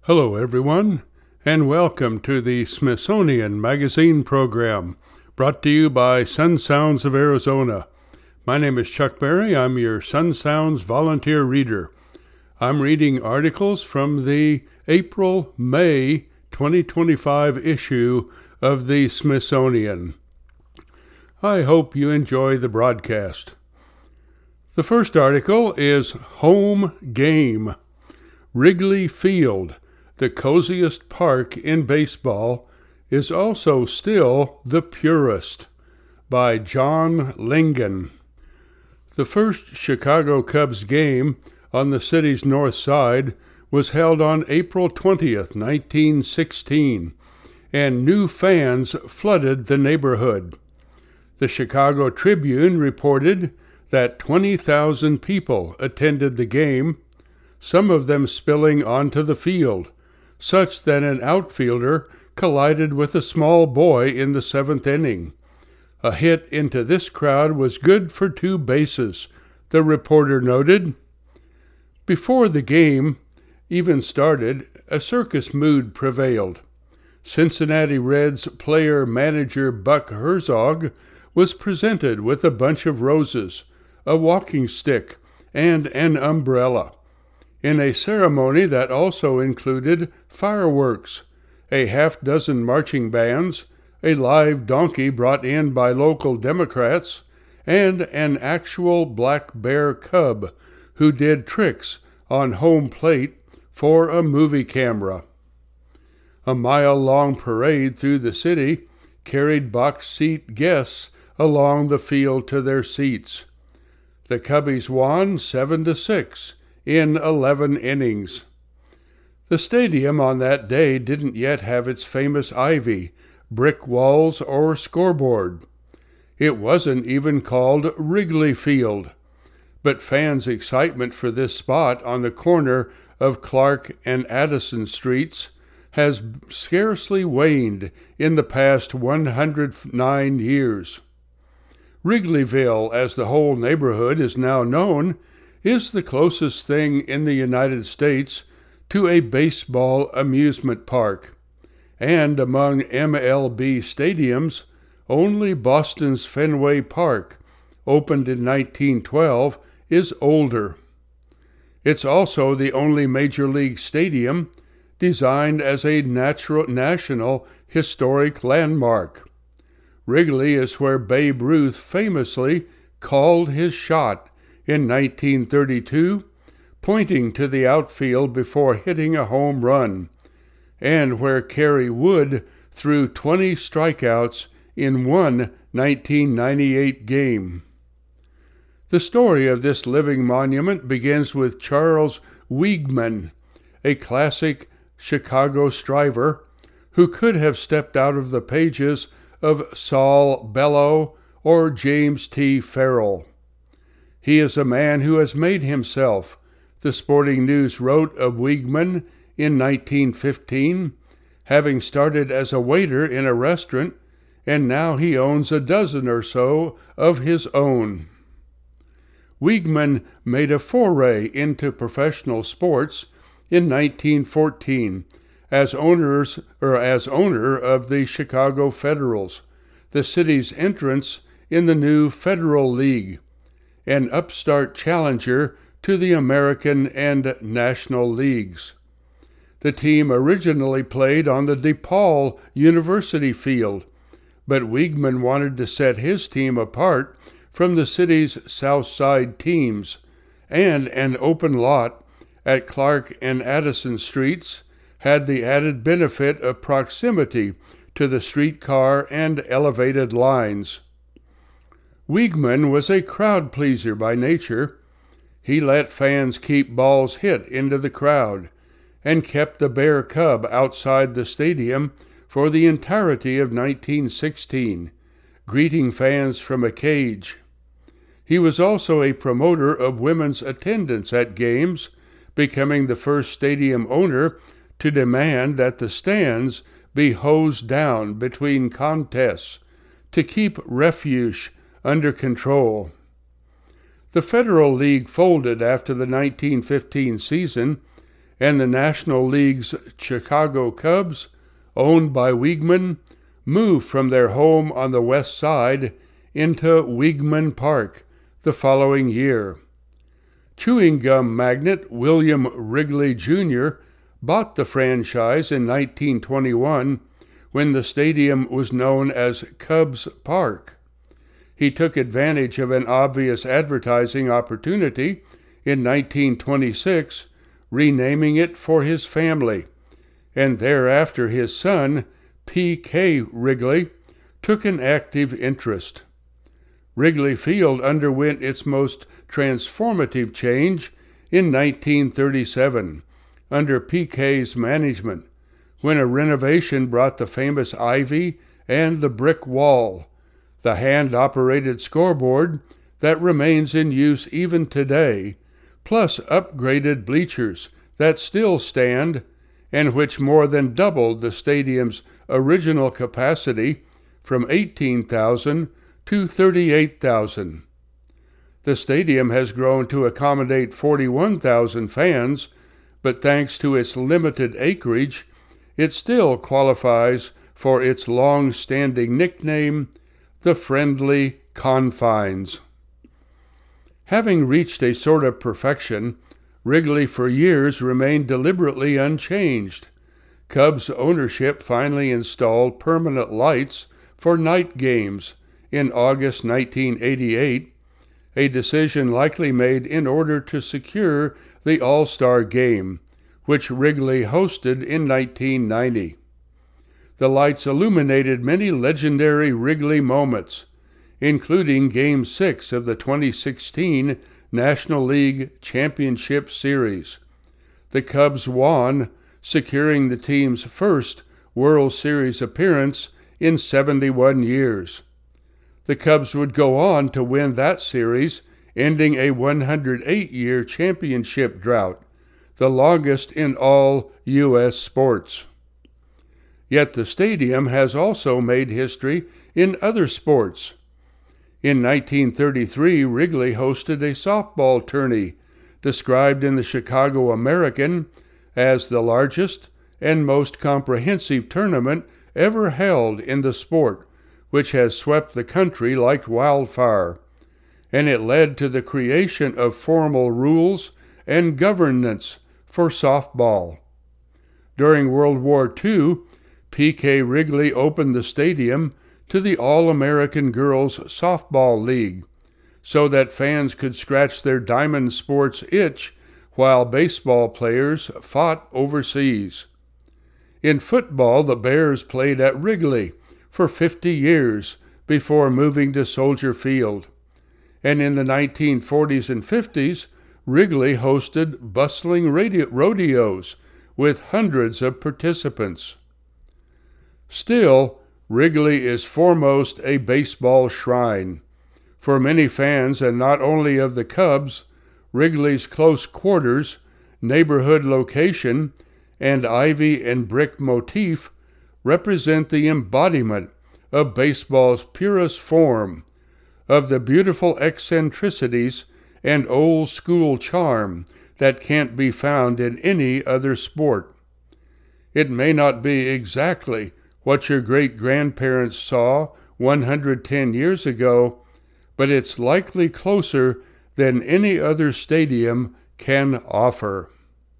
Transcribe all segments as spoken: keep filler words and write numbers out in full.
Hello, everyone, and welcome to the Smithsonian Magazine program, brought to you by Sun Sounds of Arizona. My name is Chuck Berry. I'm your Sun Sounds volunteer reader. I'm reading articles from the April-May twenty twenty-five issue of the Smithsonian. I hope you enjoy the broadcast. The first article is Home Game. Wrigley Field, the coziest park in baseball, is also still the purest, by John Lingen. The first Chicago Cubs game on the city's north side was held on April twentieth, nineteen sixteen, and new fans flooded the neighborhood. The Chicago Tribune reported that twenty thousand people attended the game, some of them spilling onto the field, such that an outfielder collided with a small boy in the seventh inning. A hit into this crowd was good for two bases, the reporter noted. Before the game even started, a circus mood prevailed. Cincinnati Reds player-manager Buck Herzog was presented with a bunch of roses, a walking stick, and an umbrella, in a ceremony that also included fireworks, a half-dozen marching bands, a live donkey brought in by local Democrats, and an actual black bear cub who did tricks on home plate for a movie camera. A mile-long parade through the city carried box seat guests along the field to their seats. The Cubbies won seven to six in eleven innings. The stadium on that day didn't yet have its famous ivy, brick walls, or scoreboard. It wasn't even called Wrigley Field, but fans' excitement for this spot on the corner of Clark and Addison Streets has scarcely waned in the past one hundred nine years. Wrigleyville, as the whole neighborhood is now known, is the closest thing in the United States to a baseball amusement park, and among M L B stadiums, only Boston's Fenway Park, opened in nineteen twelve, is older. It's also the only Major League stadium designed as a natural, national historic landmark. Wrigley is where Babe Ruth famously called his shot in nineteen thirty-two, pointing to the outfield before hitting a home run, and where Kerry Wood threw twenty strikeouts in one nineteen ninety-eight game. The story of this living monument begins with Charles Wiegman, a classic Chicago striver who could have stepped out of the pages of Saul Bellow or James T. Farrell. He is a man who has made himself, the Sporting News wrote of Wiegman in nineteen fifteen, having started as a waiter in a restaurant, and now he owns a dozen or so of his own. Wiegman made a foray into professional sports in nineteen fourteen as owners or as owner of the Chicago Federals, the city's entrance in the new Federal League, an upstart challenger to the American and National Leagues. The team originally played on the DePaul University field, but Wiegman wanted to set his team apart from the city's South Side teams, and an open lot at Clark and Addison Streets had the added benefit of proximity to the streetcar and elevated lines. Wiegman was a crowd pleaser by nature. He let fans keep balls hit into the crowd and kept the bear cub outside the stadium for the entirety of nineteen sixteen, greeting fans from a cage. He was also a promoter of women's attendance at games, becoming the first stadium owner to demand that the stands be hosed down between contests to keep refuse under control. The Federal League folded after the nineteen fifteen season, and the National League's Chicago Cubs, owned by Weeghman, moved from their home on the west side into Weeghman Park the following year. Chewing gum magnate William Wrigley Junior bought the franchise in nineteen twenty-one when the stadium was known as Cubs Park. He took advantage of an obvious advertising opportunity in nineteen twenty-six, renaming it for his family, and thereafter his son, P K Wrigley, took an active interest. Wrigley Field underwent its most transformative change in nineteen thirty-seven, under P K's management, when a renovation brought the famous ivy and the brick wall, the hand-operated scoreboard that remains in use even today, plus upgraded bleachers that still stand and which more than doubled the stadium's original capacity from eighteen thousand to thirty-eight thousand. The stadium has grown to accommodate forty-one thousand fans, but thanks to its limited acreage, it still qualifies for its long-standing nickname, the Friendly Confines. Having reached a sort of perfection, Wrigley for years remained deliberately unchanged. Cubs ownership finally installed permanent lights for night games in August nineteen eighty-eight, a decision likely made in order to secure the All-Star Game, which Wrigley hosted in nineteen ninety. The lights illuminated many legendary Wrigley moments, including Game six of the twenty sixteen National League Championship Series. The Cubs won, securing the team's first World Series appearance in seventy-one years. The Cubs would go on to win that series, ending a one hundred eight year championship drought, the longest in all U S sports. Yet the stadium has also made history in other sports. In nineteen thirty-three, Wrigley hosted a softball tourney, described in the Chicago American as the largest and most comprehensive tournament ever held in the sport, which has swept the country like wildfire, and it led to the creation of formal rules and governance for softball. During World War Two, P K Wrigley opened the stadium to the All-American Girls Softball League, so that fans could scratch their diamond sports itch while baseball players fought overseas. In football, the Bears played at Wrigley for fifty years before moving to Soldier Field, and in the nineteen forties and fifties, Wrigley hosted bustling rodeos with hundreds of participants. Still, Wrigley is foremost a baseball shrine. For many fans, and not only of the Cubs, Wrigley's close quarters, neighborhood location, and ivy and brick motif represent the embodiment of baseball's purest form, of the beautiful eccentricities and old-school charm that can't be found in any other sport. It may not be exactly what your great-grandparents saw one hundred ten years ago, but it's likely closer than any other stadium can offer.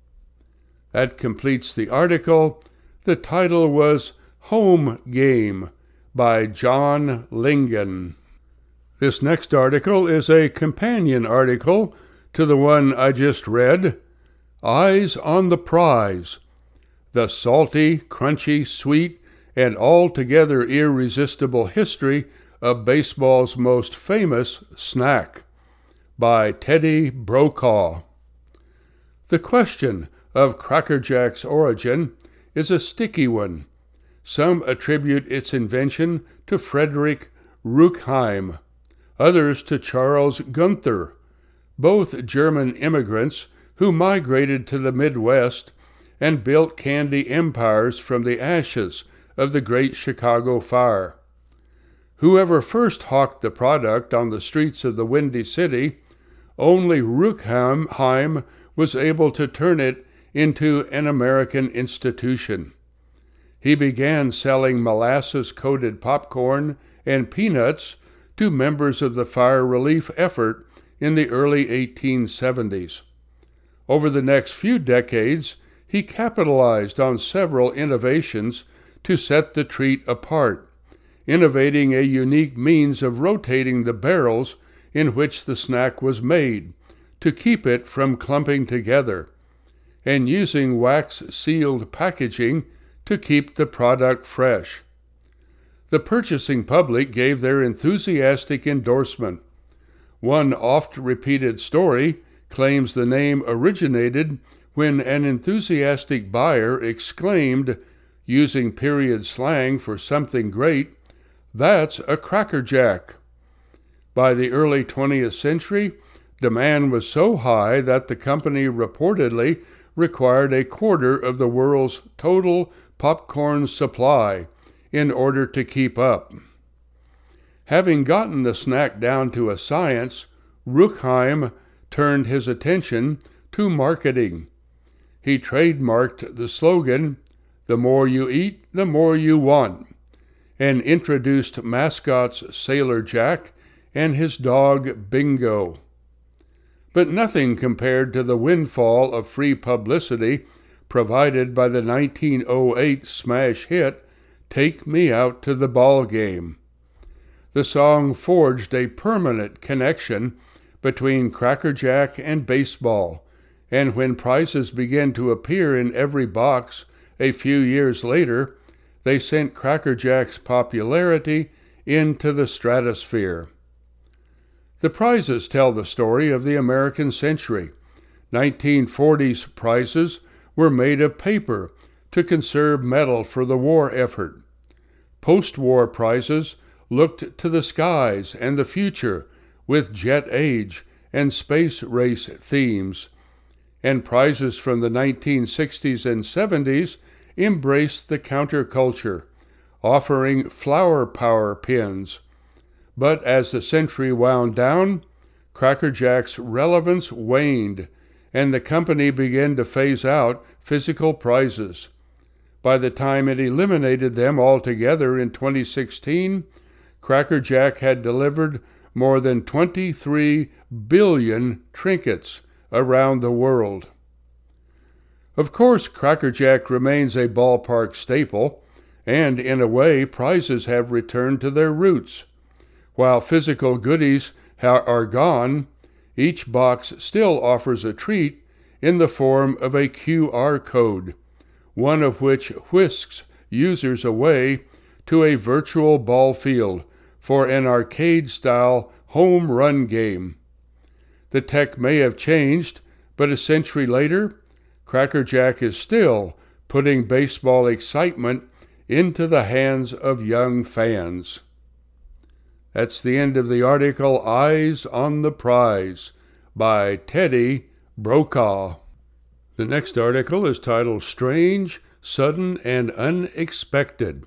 That completes the article. The title was Home Game by John Lingen. This next article is a companion article to the one I just read, Eyes on the Prize, the salty, crunchy, sweet, and altogether irresistible history of baseball's most famous snack, by Teddy Brokaw. The question of Cracker Jack's origin is a sticky one. Some attribute its invention to Frederick Ruckheim, others to Charles Gunther, both German immigrants who migrated to the Midwest and built candy empires from the ashes of the Great Chicago Fire. Whoever first hawked the product on the streets of the Windy City, only Ruckheim was able to turn it into an American institution. He began selling molasses-coated popcorn and peanuts to members of the fire relief effort in the early eighteen seventies. Over the next few decades, he capitalized on several innovations to set the treat apart, innovating a unique means of rotating the barrels in which the snack was made to keep it from clumping together, and using wax-sealed packaging to keep the product fresh. The purchasing public gave their enthusiastic endorsement. One oft-repeated story claims the name originated when an enthusiastic buyer exclaimed, using period slang for something great, "That's a Cracker Jack." By the early twentieth century, demand was so high that the company reportedly required a quarter of the world's total popcorn supply in order to keep up. Having gotten the snack down to a science, Ruckheim turned his attention to marketing. He trademarked the slogan, "The more you eat, the more you want," and introduced mascots Sailor Jack and his dog Bingo. But nothing compared to the windfall of free publicity provided by the nineteen oh eight smash hit, "Take Me Out to the Ball Game." The song forged a permanent connection between Cracker Jack and baseball, and when prizes began to appear in every box a few years later, they sent Cracker Jack's popularity into the stratosphere. The prizes tell the story of the American century. nineteen forties prizes were made of paper to conserve metal for the war effort. Post-war prizes looked to the skies and the future with jet age and space race themes, and prizes from the nineteen sixties and seventies embraced the counterculture, offering flower power pins. But as the century wound down, Cracker Jack's relevance waned, and the company began to phase out physical prizes. By the time it eliminated them altogether in twenty sixteen, Cracker Jack had delivered more than twenty-three billion trinkets around the world. Of course, Cracker Jack remains a ballpark staple, and in a way, prizes have returned to their roots. While physical goodies ha- are gone, each box still offers a treat in the form of a Q R code, one of which whisks users away to a virtual ball field for an arcade-style home run game. The tech may have changed, but a century later, Cracker Jack is still putting baseball excitement into the hands of young fans. That's the end of the article Eyes on the Prize by Teddy Brokaw. The next article is titled Strange, Sudden, and Unexpected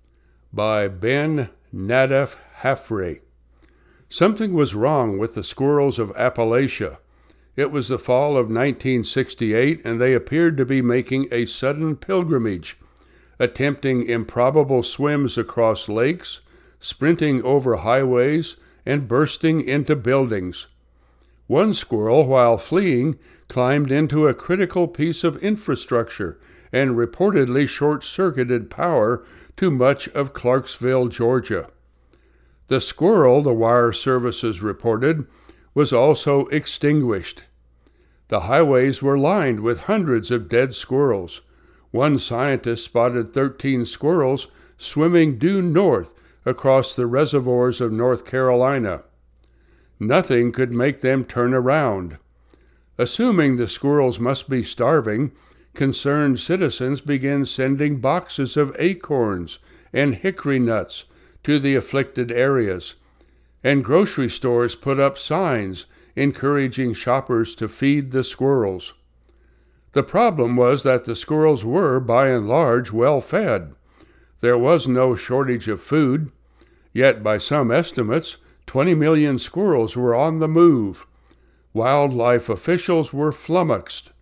by Ben Nadef Hafrey. Something was wrong with the squirrels of Appalachia. It was the fall of nineteen sixty-eight, and they appeared to be making a sudden pilgrimage, attempting improbable swims across lakes, sprinting over highways, and bursting into buildings. One squirrel, while fleeing, climbed into a critical piece of infrastructure and reportedly short-circuited power to much of Clarksville, Georgia. The squirrel, the wire services reported, was also extinguished. The highways were lined with hundreds of dead squirrels. One scientist spotted thirteen squirrels swimming due north across the reservoirs of North Carolina. Nothing could make them turn around. Assuming the squirrels must be starving, concerned citizens began sending boxes of acorns and hickory nuts to the afflicted areas, and grocery stores put up signs encouraging shoppers to feed the squirrels. The problem was that the squirrels were, by and large, well fed. There was no shortage of food, yet by some estimates, twenty million squirrels were on the move. Wildlife officials were flummoxed.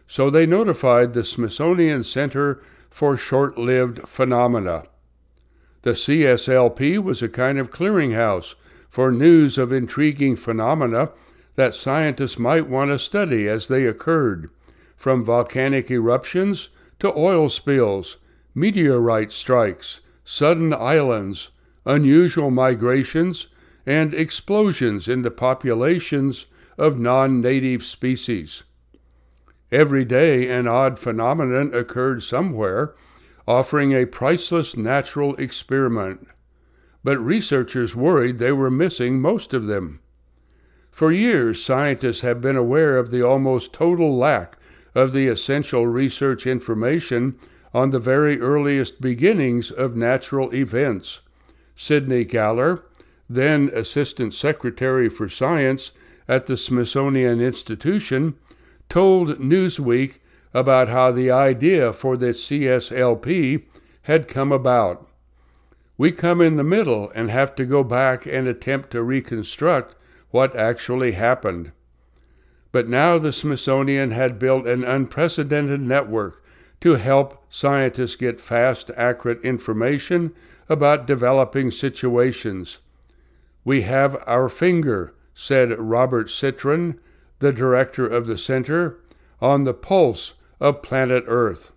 so they notified the Smithsonian Center for Short-Lived Phenomena. The C S L P was a kind of clearinghouse for news of intriguing phenomena that scientists might want to study as they occurred, from volcanic eruptions to oil spills, meteorite strikes, sudden islands, unusual migrations, and explosions in the populations of non-native species. Every day an odd phenomenon occurred somewhere, offering a priceless natural experiment, but researchers worried they were missing most of them. For years, scientists have been aware of the almost total lack of the essential research information on the very earliest beginnings of natural events. Sidney Galler, then Assistant Secretary for Science at the Smithsonian Institution, told Newsweek about how the idea for the C S L P had come about. We come in the middle and have to go back and attempt to reconstruct what actually happened. But now the Smithsonian had built an unprecedented network to help scientists get fast, accurate information about developing situations. We have our finger, said Robert Citron, the director of the center, on the pulse of planet Earth.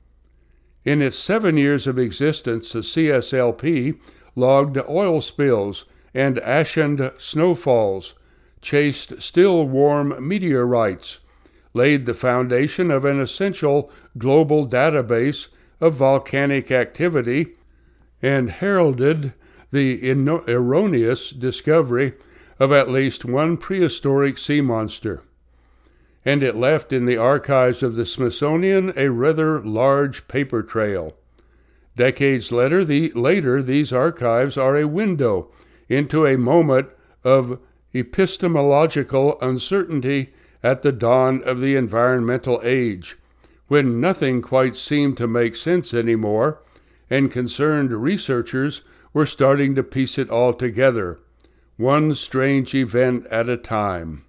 In its seven years of existence, the C S L P logged oil spills and ashened snowfalls, chased still warm meteorites, laid the foundation of an essential global database of volcanic activity, and heralded the ino- erroneous discovery of at least one prehistoric sea monster. And it left in the archives of the Smithsonian a rather large paper trail. Decades later, the, later these archives are a window into a moment of epistemological uncertainty at the dawn of the environmental age, when nothing quite seemed to make sense anymore, and concerned researchers were starting to piece it all together, one strange event at a time.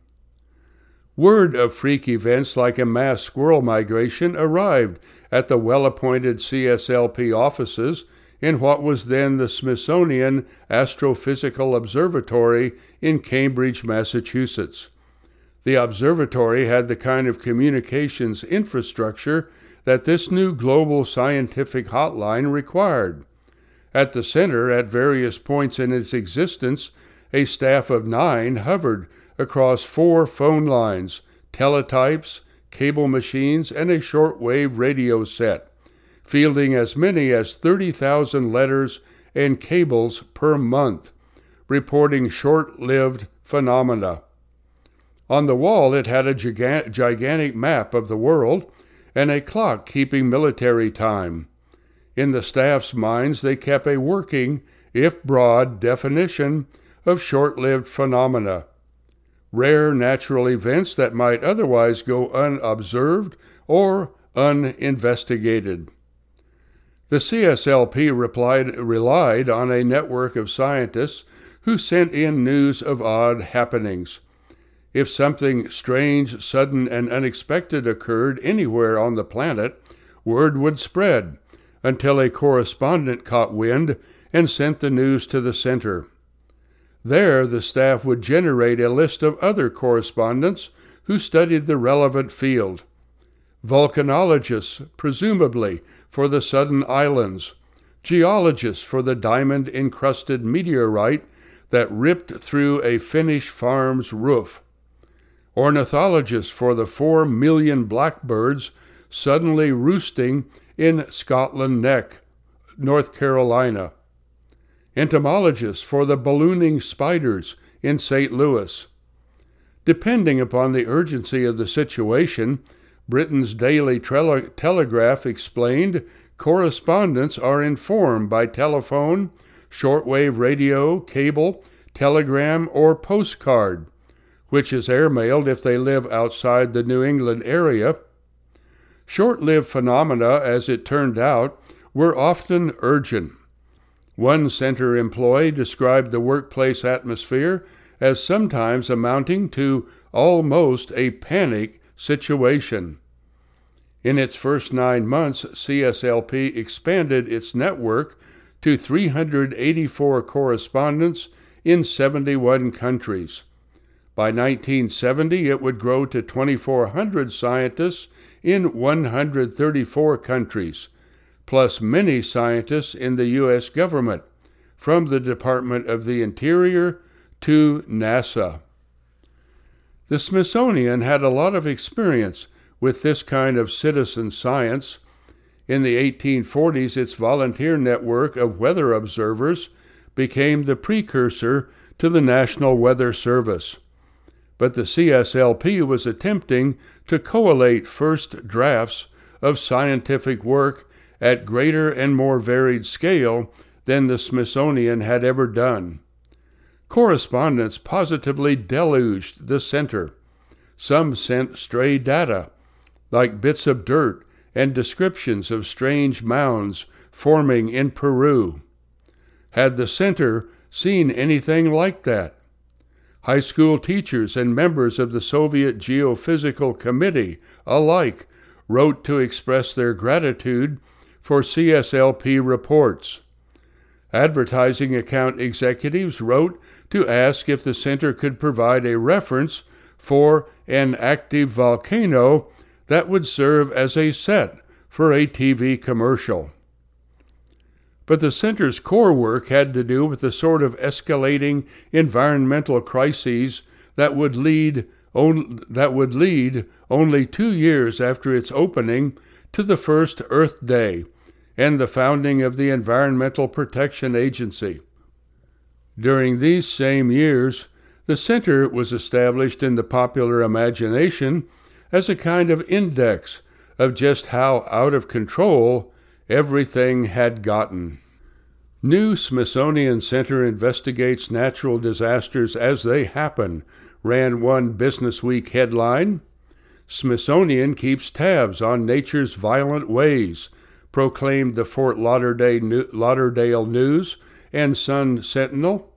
Word of freak events like a mass squirrel migration arrived at the well-appointed C S L P offices in what was then the Smithsonian Astrophysical Observatory in Cambridge, Massachusetts. The observatory had the kind of communications infrastructure that this new global scientific hotline required. At the center, at various points in its existence, a staff of nine hovered across four phone lines, teletypes, cable machines, and a shortwave radio set, fielding as many as thirty thousand letters and cables per month, reporting short-lived phenomena. On the wall, it had a giga- gigantic map of the world and a clock keeping military time. In the staff's minds, they kept a working, if broad, definition of short-lived phenomena, rare natural events that might otherwise go unobserved or uninvestigated. The C S L P replied, relied on a network of scientists who sent in news of odd happenings. If something strange, sudden, and unexpected occurred anywhere on the planet, word would spread until a correspondent caught wind and sent the news to the center. There, the staff would generate a list of other correspondents who studied the relevant field. Volcanologists, presumably, for the sudden islands, geologists for the diamond-encrusted meteorite that ripped through a Finnish farm's roof, ornithologists for the four million blackbirds suddenly roosting in Scotland Neck, North Carolina, entomologists for the ballooning spiders in Saint Louis. Depending upon the urgency of the situation, Britain's Daily Tele- Telegraph explained correspondents are informed by telephone, shortwave radio, cable, telegram, or postcard, which is airmailed if they live outside the New England area. Short-lived phenomena, as it turned out, were often urgent. One center employee described the workplace atmosphere as sometimes amounting to almost a panic situation. In its first nine months, C S L P expanded its network to three hundred eighty-four correspondents in seventy-one countries. By nineteen seventy, it would grow to twenty-four hundred scientists in one hundred thirty-four countries, plus many scientists in the U S government, from the Department of the Interior to NASA. The Smithsonian had a lot of experience with this kind of citizen science. In the eighteen forties, its volunteer network of weather observers became the precursor to the National Weather Service. But the C S L P was attempting to collate first drafts of scientific work at greater and more varied scale than the Smithsonian had ever done. Correspondents positively deluged the center. Some sent stray data, like bits of dirt and descriptions of strange mounds forming in Peru. Had the center seen anything like that? High school teachers and members of the Soviet Geophysical Committee alike wrote to express their gratitude for C S L P reports. Advertising account executives wrote to ask if the center could provide a reference for an active volcano that would serve as a set for a T V commercial. But the center's core work had to do with the sort of escalating environmental crises that would lead on, that would lead only two years after its opening to the first Earth Day and the founding of the Environmental Protection Agency. During these same years, the center was established in the popular imagination as a kind of index of just how out of control everything had gotten. New Smithsonian Center investigates natural disasters as they happen, ran one Business Week headline. Smithsonian keeps tabs on nature's violent ways, proclaimed the Fort Lauderdale News and Sun Sentinel.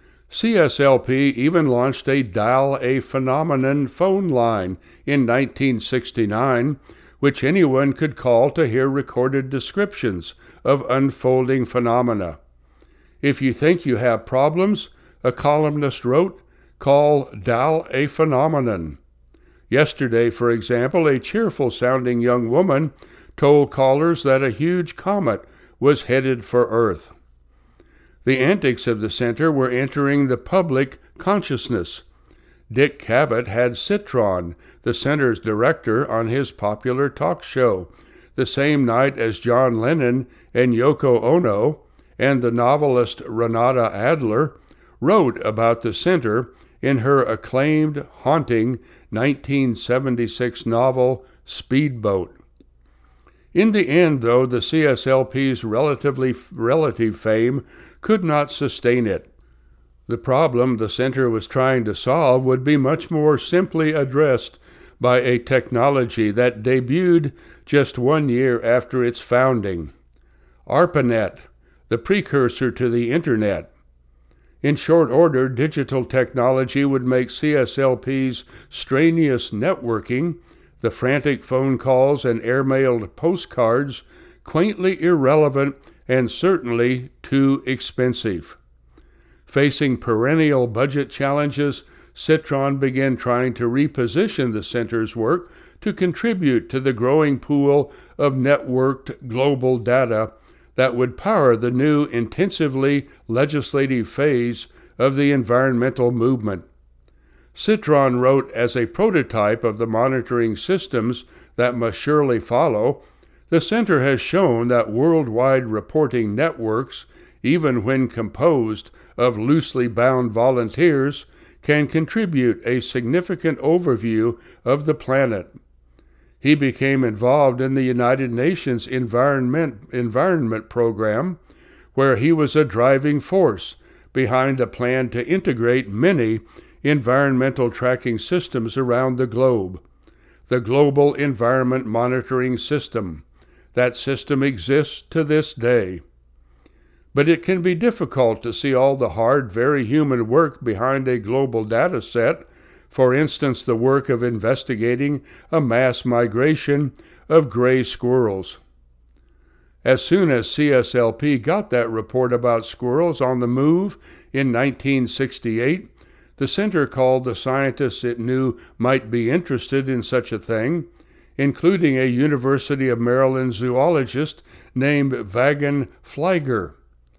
C S L P even launched a Dial a Phenomenon phone line in nineteen sixty-nine, which anyone could call to hear recorded descriptions of unfolding phenomena. If you think you have problems, a columnist wrote, call Dial a Phenomenon. Yesterday, for example, a cheerful-sounding young woman told callers that a huge comet was headed for Earth. The antics of the center were entering the public consciousness. Dick Cavett had Citron, the center's director, on his popular talk show, the same night as John Lennon and Yoko Ono and the novelist Renata Adler wrote about the center in her acclaimed, haunting nineteen seventy-six novel Speedboat. In the end, though, the C S L P's relatively relative fame could not sustain it. The problem the center was trying to solve would be much more simply addressed by a technology that debuted just one year after its founding. ARPANET, the precursor to the Internet. In short order, digital technology would make C S L P's strenuous networking, the frantic phone calls and air-mailed postcards, quaintly irrelevant and certainly too expensive. Facing perennial budget challenges, Citron began trying to reposition the center's work to contribute to the growing pool of networked global data that would power the new intensively legislative phase of the environmental movement. Citron wrote as a prototype of the monitoring systems that must surely follow, the center has shown that worldwide reporting networks, even when composed of loosely bound volunteers, can contribute a significant overview of the planet. He became involved in the United Nations Environment, Environment Program, where he was a driving force behind a plan to integrate many environmental tracking systems around the globe. The Global Environment Monitoring System. That system exists to this day. But it can be difficult to see all the hard, very human work behind a global data set, for instance, the work of investigating a mass migration of gray squirrels. As soon as C S L P got that report about squirrels on the move in nineteen sixty-eight, the center called the scientists it knew might be interested in such a thing, including a University of Maryland zoologist named Vagon Flieger.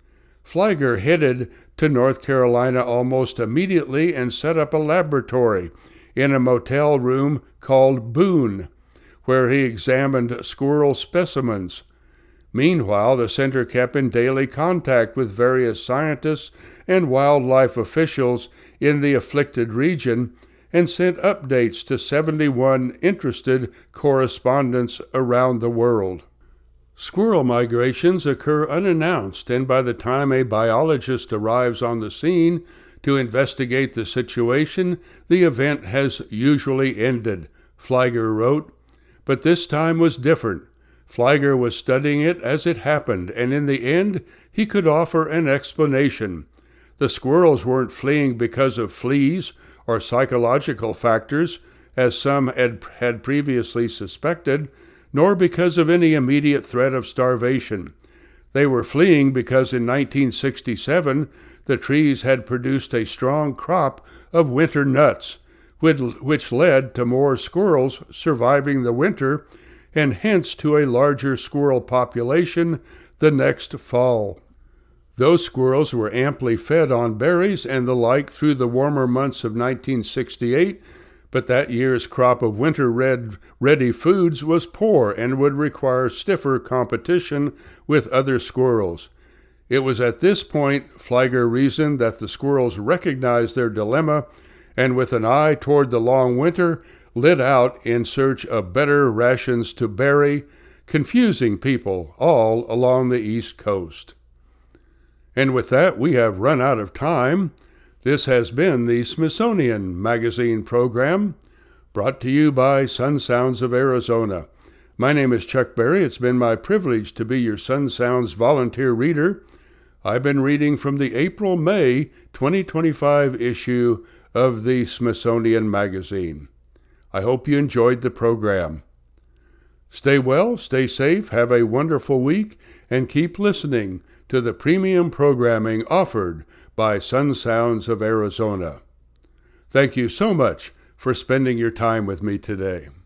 Flieger headed to North Carolina almost immediately and set up a laboratory in a motel room called Boone, where he examined squirrel specimens. Meanwhile, the center kept in daily contact with various scientists and wildlife officials in the afflicted region and sent updates to seventy-one interested correspondents around the world. Squirrel migrations occur unannounced, and by the time a biologist arrives on the scene to investigate the situation, the event has usually ended, Flieger wrote. But this time was different. Flieger was studying it as it happened, and in the end, he could offer an explanation. The squirrels weren't fleeing because of fleas or psychological factors, as some had, had previously suspected, nor because of any immediate threat of starvation. They were fleeing because in nineteen sixty-seven, the trees had produced a strong crop of winter nuts, which led to more squirrels surviving the winter, and hence to a larger squirrel population the next fall. Those squirrels were amply fed on berries and the like through the warmer months of nineteen sixty-eight, but that year's crop of winter-ready foods was poor and would require stiffer competition with other squirrels. It was at this point, Flieger reasoned, that the squirrels recognized their dilemma and, with an eye toward the long winter, lit out in search of better rations to berry, confusing people all along the East Coast. And with that, we have run out of time. This has been the Smithsonian Magazine program, brought to you by Sun Sounds of Arizona. My name is Chuck Berry. It's been my privilege to be your Sun Sounds volunteer reader. I've been reading from the April-May twenty twenty-five issue of the Smithsonian Magazine. I hope you enjoyed the program. Stay well, stay safe, have a wonderful week, and keep listening to the premium programming offered by Sun Sounds of Arizona. Thank you so much for spending your time with me today.